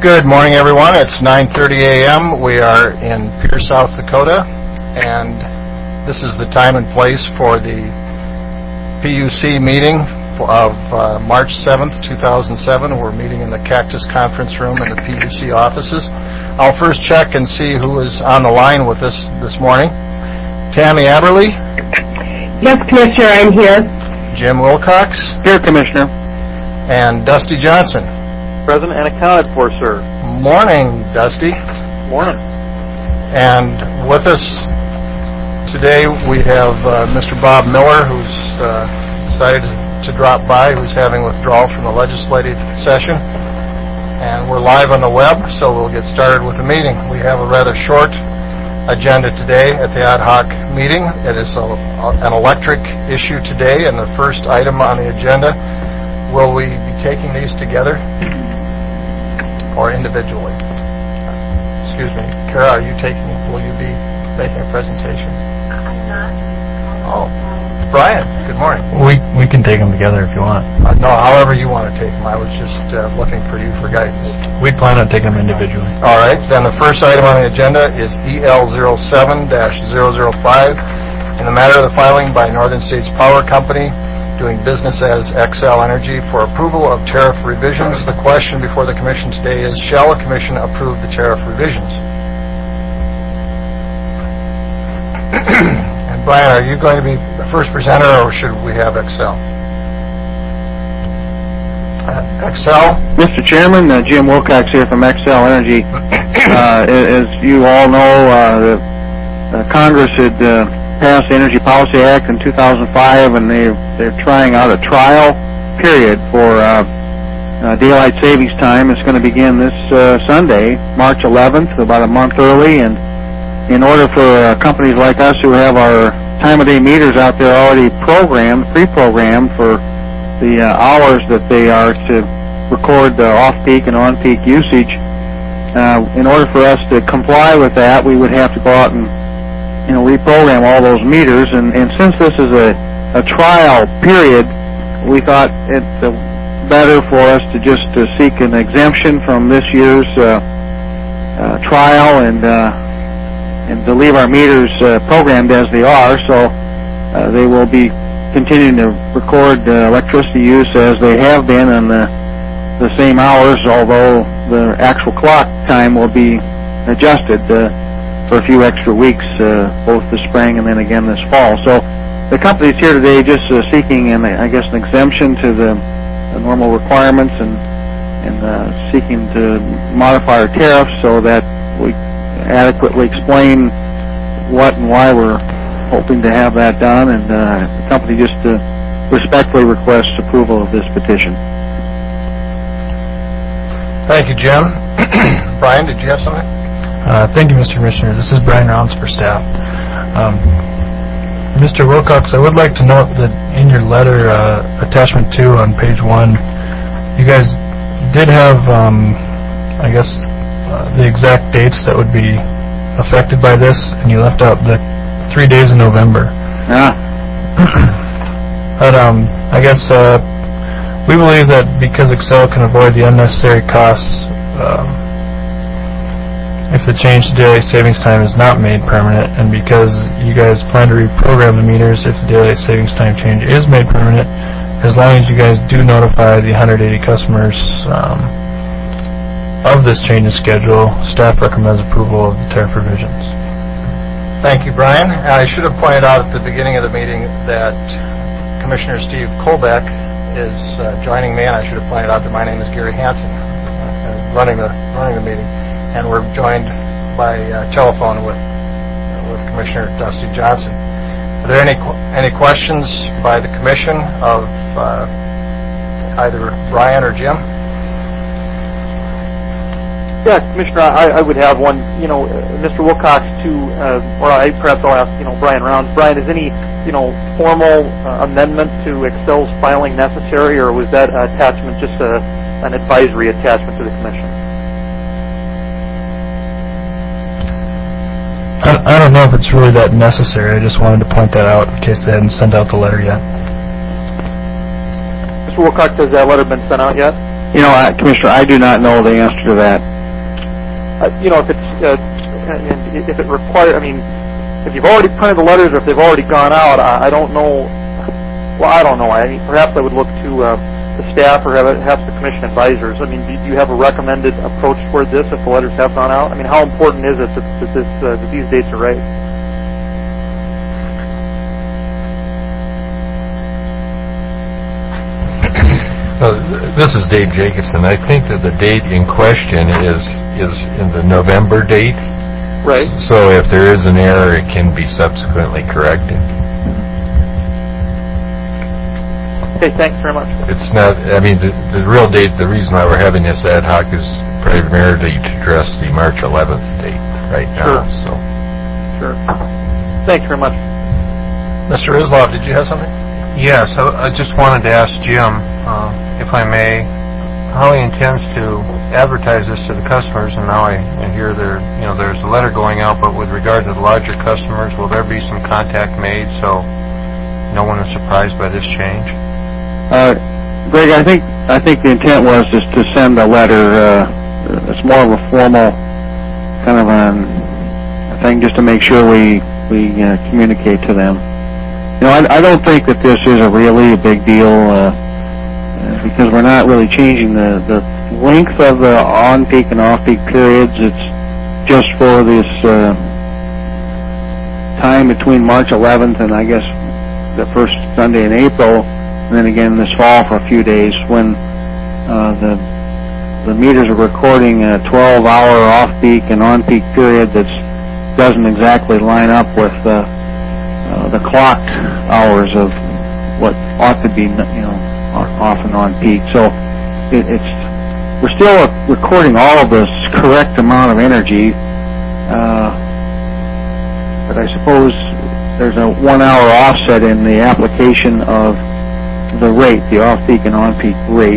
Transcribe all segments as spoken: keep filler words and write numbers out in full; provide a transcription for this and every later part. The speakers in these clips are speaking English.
Good morning, everyone. It's nine thirty a m We are in Pierce, South Dakota, and this is the time and place for the P U C meeting of uh, March seventh, two thousand seven. We're meeting in the Cactus Conference Room in the P U C offices. I'll first check and see who is on the line with us this morning. Tammy Aberly? Yes, Commissioner, I'm here. Jim Wilcox? Here, Commissioner. And Dusty Johnson? Present and accounted for, sir. Morning, Dusty. Morning. And with us today we have uh, Mister Bob Miller, who's uh, decided to drop by, who's having withdrawal from the legislative session. And we're live on the web, so we'll get started with the meeting. We have a rather short agenda today at the ad hoc meeting. It is a, an electric issue today, and the first item on the agenda. Will we be taking these together or individually? Excuse me, Kara, are you taking? Will you be making a presentation? I'm not. Oh, Brian, good morning. We we can take them together if you want. Uh, no, however you want to take them. I was just uh, looking for you for guidance. We plan on taking them individually. All right. Then the first item on the agenda is E L zero seven dash zero zero five in the matter of the filing by Northern States Power Company, doing business as Xcel Energy, for approval of tariff revisions. The question before the Commission today is, shall the Commission approve the tariff revisions? And Brian, are you going to be the first presenter, or should we have Xcel? Uh, Xcel? Mister Chairman, uh, Jim Wilcox here from Xcel Energy. Uh, as you all know, uh, the, uh, Congress had uh, passed the Energy Policy Act in two thousand five, and they, they're trying out a trial period for uh, uh, daylight savings time. It's going to begin this uh, Sunday, March eleventh, about a month early, and in order for uh, companies like us who have our time-of-day meters out there already programmed, pre-programmed for the uh, hours that they are to record the off-peak and on-peak usage, uh, in order for us to comply with that, we would have to go out and you know, reprogram all those meters, and, and since this is a, a trial period, we thought it's uh, better for us to just uh, seek an exemption from this year's uh, uh, trial and uh, and to leave our meters uh, programmed as they are, so uh, they will be continuing to record uh, electricity use as they have been in the, the same hours, although the actual clock time will be adjusted uh, for a few extra weeks, uh, both this spring and then again this fall. So the company's here today just uh, seeking, an, I guess, an exemption to the, the normal requirements and, and uh, seeking to modify our tariffs so that we adequately explain what and why we're hoping to have that done, and uh, the company just uh, respectfully requests approval of this petition. Thank you, Jim. Brian, did you have something? Uh, thank you, Mister Commissioner. This is Brian Rounds for staff. Um, Mister Wilcox, I would like to note that in your letter, uh, attachment two on page one, you guys did have, um, I guess, uh, the exact dates that would be affected by this, and you left out the three days in November. Yeah. But um, I guess uh, we believe that because Xcel can avoid the unnecessary costs, um, if the change to daylight savings time is not made permanent, and because you guys plan to reprogram the meters if the daylight savings time change is made permanent, as long as you guys do notify the one hundred eighty customers um, of this change in schedule, staff recommends approval of the tariff revisions. Thank you, Brian. I should have pointed out at the beginning of the meeting that Commissioner Steve Kolbeck is uh, joining me, and I should have pointed out that my name is Gary Hansen, uh, running the running the meeting, and we're joined by uh, telephone with with Commissioner Dusty Johnson. Are there any any questions by the Commission of uh, either Brian or Jim? Yeah, Commissioner, I, I would have one. You know, uh, Mister Wilcox, to, uh, or I perhaps I'll ask, you know, Brian Rounds. Brian, is any, you know, formal uh, amendment to Xcel's filing necessary, or was that attachment just a, an advisory attachment to the Commission? I, I don't know if it's really that necessary. I just wanted to point that out in case they hadn't sent out the letter yet. Mister Wilcox, has that letter been sent out yet? You know, uh, Commissioner, I do not know the answer to that. Uh, you know, if it's uh, and if it requires, I mean, if you've already printed the letters or if they've already gone out, I, I don't know. Well, I don't know. I mean, perhaps I would look to uh, the staff or have it, perhaps the commission advisors. I mean, do you have a recommended approach toward this if the letters have gone out? I mean, how important is it that, that, this, uh, that these dates are right? Uh, this is Dave Jacobson. I think that the date in question is is in the November date. Right. So if there is an error, it can be subsequently corrected. Okay, thanks very much. It's not, I mean, the, the real date, the reason why we're having this ad hoc is primarily to address the March eleventh date right now. Sure. So. Sure. Thanks very much. Mister Islov, did you have something? Yes, I, I just wanted to ask Jim, uh, if I may, how he intends to advertise this to the customers. And now I, I hear there, you know, there's a letter going out, but with regard to the larger customers, will there be some contact made so no one is surprised by this change? Uh, Greg, I think I think the intent was just to send a letter. Uh, it's more of a formal kind of a thing, just to make sure we we uh, communicate to them. You know, I, I don't think that this is a really a big deal uh, uh, because we're not really changing the the length of the on-peak and off-peak periods. It's just for this uh, time between March eleventh and I guess the first Sunday in April. And then again this fall for a few days when uh, the the meters are recording a twelve hour off-peak and on-peak period that doesn't exactly line up with uh, uh, the clocked hours of what ought to be, you know, off and on-peak. So it, it's we're still recording all of this correct amount of energy, uh, but I suppose there's a one-hour offset in the application of the rate, the off-peak and on-peak rate.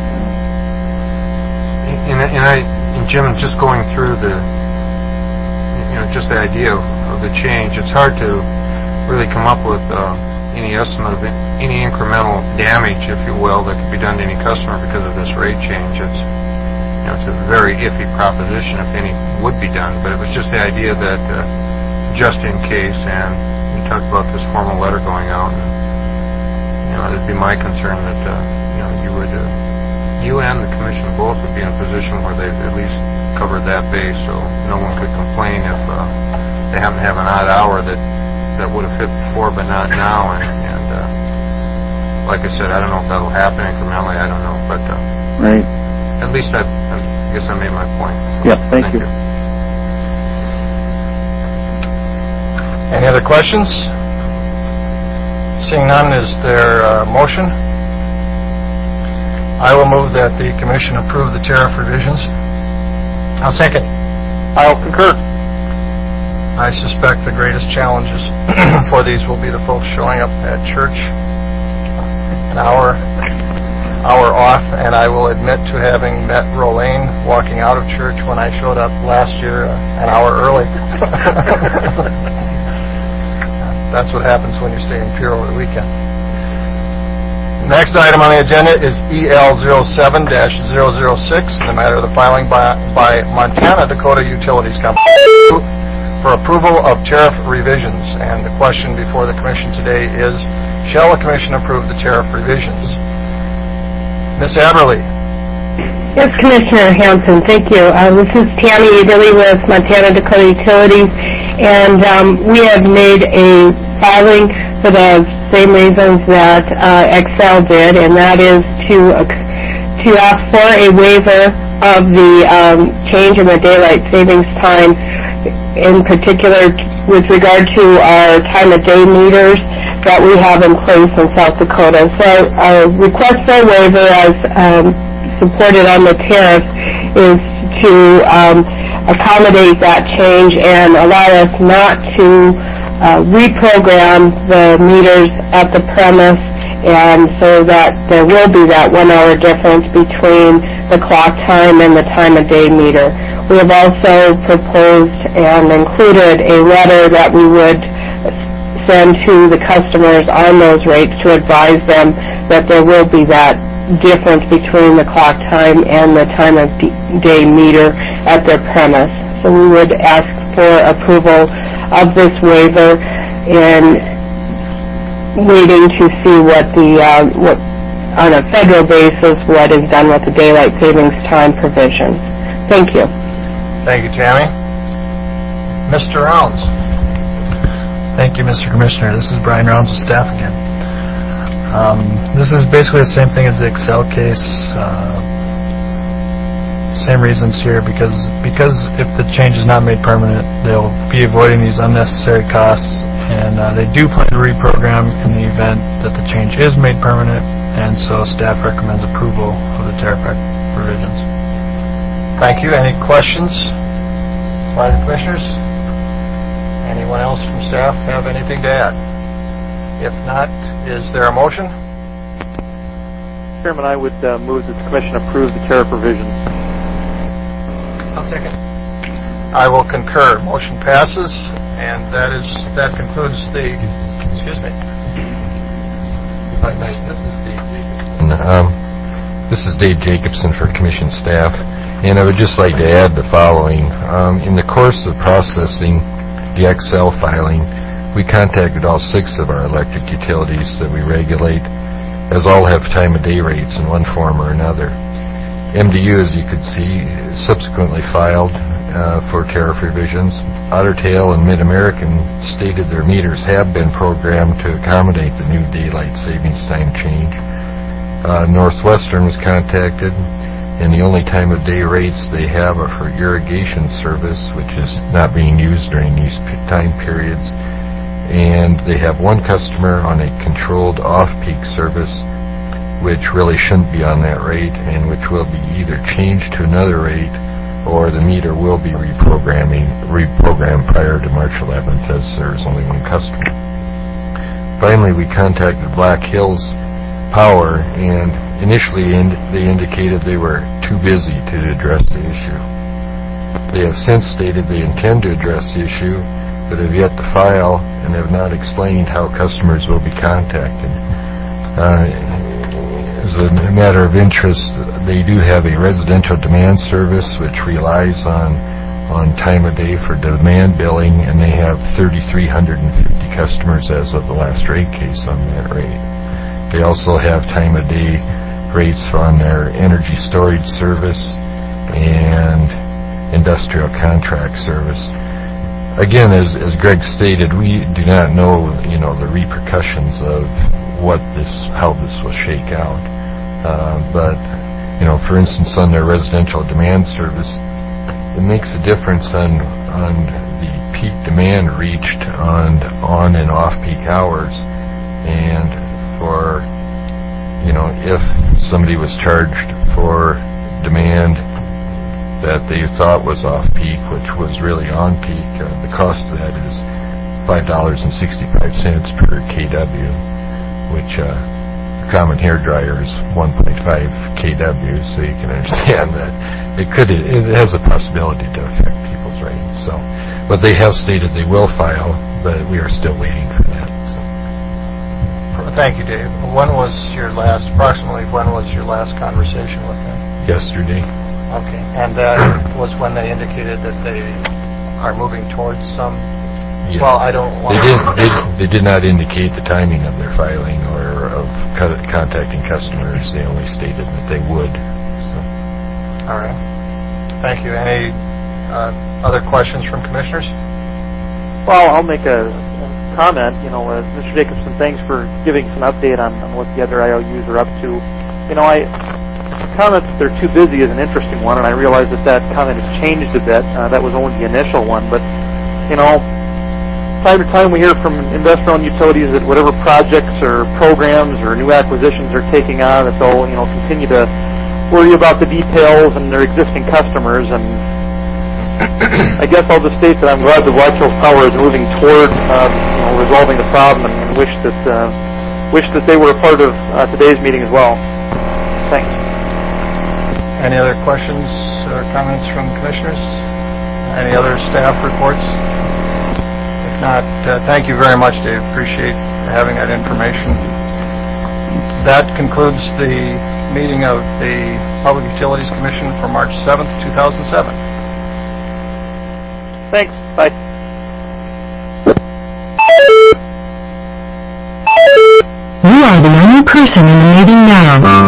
And, and I, and Jim, just going through the, you know, just the idea of, of the change, it's hard to really come up with uh, any estimate of any incremental damage, if you will, that could be done to any customer because of this rate change. It's, you know, it's a very iffy proposition if any would be done, but it was just the idea that uh, just in case, and you talked about this formal letter going out. And, you know, it'd be my concern that, uh, you know, you would, uh, you and the commission both would be in a position where they've at least covered that base, so no one could complain if uh, they happen to have an odd hour that, that would have fit before but not now. And, and uh, like I said, I don't know if that'll happen incrementally. I don't know, but uh, right. At least I, I guess I made my point. So, yep. Thank, thank you. you. Any other questions? Seeing none, is there a motion? I will move that the commission approve the tariff revisions. I'll second. I'll concur. I suspect the greatest challenges for these will be the folks showing up at church an hour hour off, and I will admit to having met Rolane walking out of church when I showed up last year uh, an hour early. That's what happens when you stay in Pure over the weekend. Next item on the agenda is E L zero seven dash zero zero six, the matter of the filing by, by Montana Dakota Utilities Company for approval of tariff revisions. And the question before the Commission today is, shall the Commission approve the tariff revisions? Miz Aberle. Yes, Commissioner Hanson, thank you. Uh, this is Tammy Adilly with Montana Dakota Utilities, and um, we have made a filing for the same reasons that uh, Xcel did, and that is to uh, to ask for a waiver of the um, change in the daylight savings time, in particular with regard to our time of day meters that we have in place in South Dakota. So our request for a waiver, as um, supported on the tariff, is to um, accommodate that change and allow us not to uh, reprogram the meters at the premise, and so that there will be that one hour difference between the clock time and the time of day meter. We have also proposed and included a letter that we would send to the customers on those rates to advise them that there will be that difference between the clock time and the time of d- day meter at their premise. So we would ask for approval of this waiver and waiting to see what the, uh, what, on a federal basis, what is done with the daylight savings time provisions. Thank you. Thank you, Tammy. Mister Rounds. Thank you, Mister Commissioner. This is Brian Rounds with staff again. Um, this is basically the same thing as the Excel case. Uh, same reasons here, because because if the change is not made permanent, they'll be avoiding these unnecessary costs, and uh, they do plan to reprogram in the event that the change is made permanent, and so staff recommends approval of the tariff provisions. Thank you. Any questions by the commissioners? Anyone else from staff have anything to add? If not, is there a motion? Chairman, I would uh, move that the Commission approve the tariff provisions. I'll second. I will concur. Motion passes, and that is that concludes the. Excuse me. This is Dave Jacobson. Um, this is Dave Jacobson for Commission staff, and I would just like to add the following. Um, in the course of processing the X L filing, we contacted all six of our electric utilities that we regulate, as all have time of day rates in one form or another. M D U, as you could see, subsequently filed uh, for tariff revisions. Otter Tail and Mid-American stated their meters have been programmed to accommodate the new daylight savings time change. Uh, Northwestern was contacted, and the only time of day rates they have are for irrigation service, which is not being used during these time periods. And they have one customer on a controlled off-peak service, which really shouldn't be on that rate, and which will be either changed to another rate or the meter will be reprogramming reprogrammed prior to March eleventh, as there's only one customer. Finally, we contacted Black Hills Power, and initially ind- they indicated they were too busy to address the issue. They have since stated they intend to address the issue, but have yet to file and have not explained how customers will be contacted. Uh, as a matter of interest, they do have a residential demand service which relies on on time of day for demand billing, and they have three thousand three hundred fifty customers as of the last rate case on that rate. They also have time of day rates on their energy storage service and industrial contract service. Again, as, as Greg stated, we do not know, you know, the repercussions of what this, how this will shake out. Uh, but, you know, for instance, on their residential demand service, it makes a difference on on the peak demand reached on on and off peak hours, and for, you know, if somebody was charged for demand that they thought was off-peak, which was really on-peak, uh, the cost of that is five dollars and sixty-five cents per K W, which uh, a common hair dryer is one point five K W, so you can understand that it could, it has a possibility to affect people's rates. So, but they have stated they will file, but we are still waiting for that. So. Thank you, Dave. When was your last, approximately when was your last conversation with them? Yesterday. Okay, and that was when they indicated that they are moving towards some. Yeah. Well, I don't want. They did. They, they did not indicate the timing of their filing or of co- contacting customers. They only stated that they would. So. All right. Thank you. Any uh, other questions from commissioners? Well, I'll make a, a comment. You know, uh, Mister Jacobson, thanks for giving some update on, on what the other I O Us are up to. You know, I. comment that they're too busy is an interesting one, and I realize that that comment has changed a bit. Uh, that was only the initial one, but, you know, time to time we hear from investor-owned utilities that whatever projects or programs or new acquisitions they're taking on, that they'll, you know, continue to worry about the details and their existing customers. And I guess I'll just state that I'm glad that Black Hills Power is moving toward, um, you know, resolving the problem, and, and wish that uh, wish that they were a part of uh, today's meeting as well. Thanks. Any other questions or comments from commissioners? Any other staff reports? If not, uh, thank you very much, Dave. Appreciate having that information. that concludes the meeting of the Public Utilities Commission for March seventh, two thousand seven. Thanks. Bye. You are the only person in the meeting now.